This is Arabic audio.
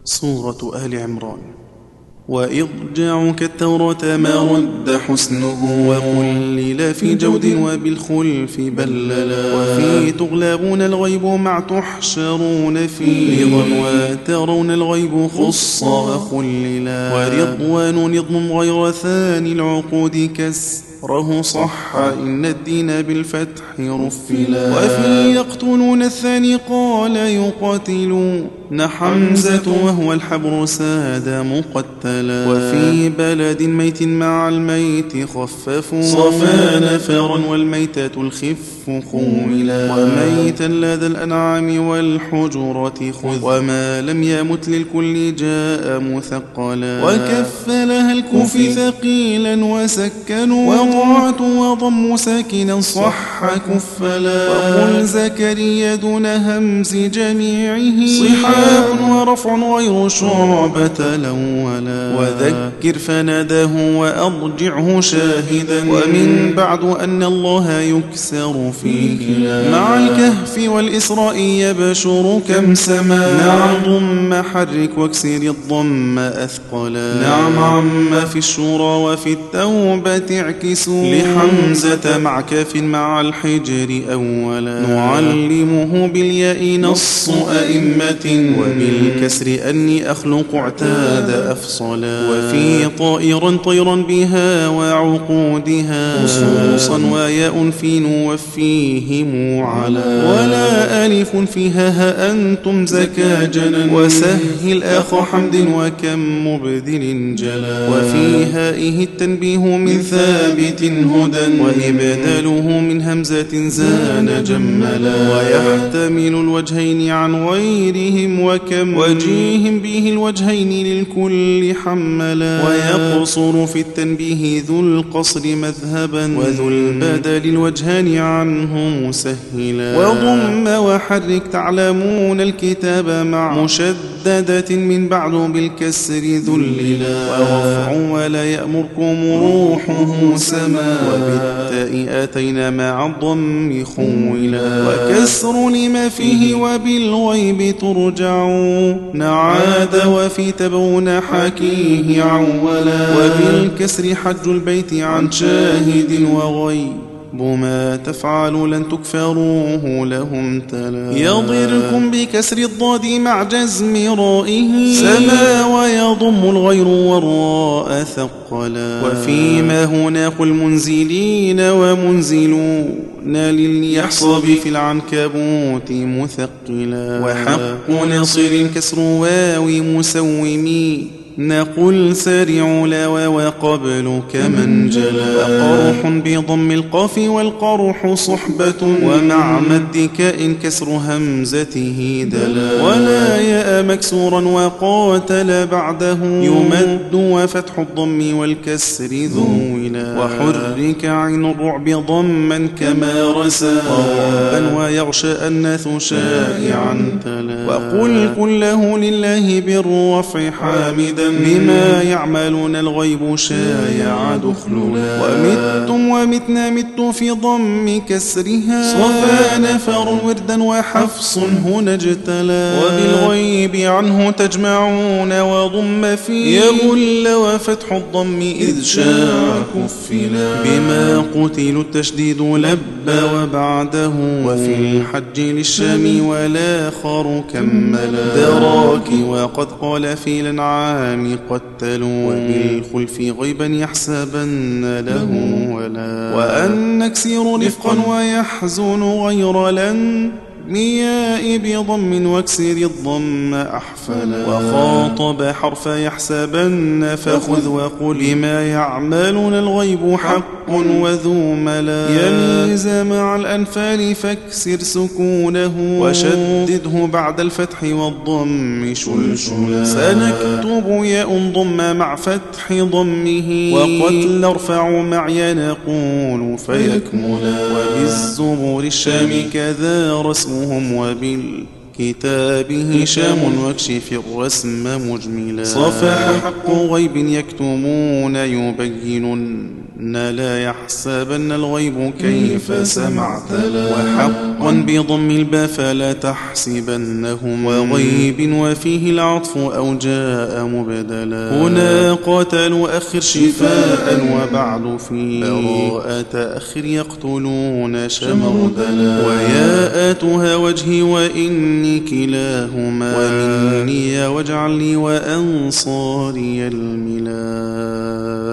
سورة آل عمران. وإضجاعك التوراة ما رد حسنه، وقلل في جود وبالخلف بللا، وفي تغلبون الغيب مع تحشرون فيه، وترون الغيب خص وخللا، ورضوان نظم غير ثاني العقود كسره صح إن الدين بالفتح رفلا، وفي يقتلون الثاني قال يقاتلون حمزة وهو الحبر ساد مقتلا، وفي بلد ميت مع الميت خففوا صفا نفرا والميتة الخف خولا، وميتا لدى الأنعام والحجرة خذ، وما لم يمت للكل جاء مثقلا، وكف لها الكوفي ثقيلا وسكنوا، وضعت وضم ساكنا صح كفلا، وقل زكريا دون همز جميعه صحاب ورفع غير شعبة الأولا، وذكر فناداه وأضجعه شاهدا، ومن بعد أن الله يكسر فيه مع الكهف والإسراء يبشر كم سما، نعم ضم حرك واكسر الضم أثقلا، نعم عم في الشورى وفي التوبة اعكسوا لحمزة مع كاف مع الحجر أولا، نعلمه بالياء نص أئمة، وبالكسر أني أخلق اعتاد أفصلا، وفي طيرا بها وعقودها خصوصا وياء في نوفيهم على، ولا ألف فيها ها أنتم زكاجنا، وسهل أخ حمد وكم مبدل جلا، وفي هائه التنبيه من ثابت هدى، وإبداله من همزة زان جملا، ويحتمل الوجهين عن غيرهم وكم وجيه به الوجهين للكل حملا، ويقصر في التنبيه ذو القصر مذهبا، وذو البدل الوجهان عنه مسهلا، وضم وحرك تعلمون الكتاب مع مشددة من بعد بالكسر ذللا، ورفع ولا يأمركم روحه سما، وبالتاء آتينا مع الضم خولا، وكسر لما فيه وبالغيب ترجعون عاد، وفي تبون حكيه عولا، وبالكسر حج البيت عن شاهد وغيب ما تفعل لن تكفروه لهم تلا، يضركم بكسر الضاد مع جزم رائه سما، ويضم الغير والراء ثقلا، وفيما هنا قل منزلين ومنزلون لليحصب في العنكبوت مثقلا، وحق نصر كسر واو مسومي نقول سارعوا لا وقبل كمن جلا، وقرح بضم القاف والقرح صحبة، ومع مد كاء كسر همزته دلا، ولا ياء مكسورا وقاتل بعده يمد، وفتح الضم والكسر ذولا، وحرك عين الرعب ضما كما رسى وربا، ويغشى الناث شائعا تلا، وقل كله لله بالرفع حامدا، بما يعملون الغيب شايع دخلنا، ومتم ومتنا مت في ضم كسرها صفا نفر وردا وحفص هنا اجتلى، وبالغيب عنه تجمعون وضم فيه يغل، وفتح الضم إذ شاع كفلا، بما قتلوا التشديد لب وبعده، وفي الحج للشام والآخر كملا، دراك وقد قال في الأنعام قتلوا، وبالخلف غيبا يحسبن له ولا، وأن نكسر رفقا ويحزن غير لن مياء بضم واكسر الضم أحفلا، وخاطب حرف يحسبن فخذ، وقل ما يعملون الغيب حق وذو ملا، يميز مع الأنفال فاكسر سكونه، وشدده بعد الفتح والضم شلشلا، سنكتب ياء ضم مع فتح ضمه، وقتل ارفع معي نقول فيكملا، وبالزبور الشام كذا رسم وبالكتاب هشام واكشف الرسم مجملا، صفح حق غيب يكتمون يبين لا يحسبن الغيب كيف سمعت لا وحقا بضم الباء فلا تحسبنهم وغيب وفيه العطف أو جاء مبدلا هنا قاتلوا أخر شفاء وبعد في براءة أخر يقتلون شمردلا وياءاتها وجهي وإني كلاهما ومني واجعل لي وأنصاري الملا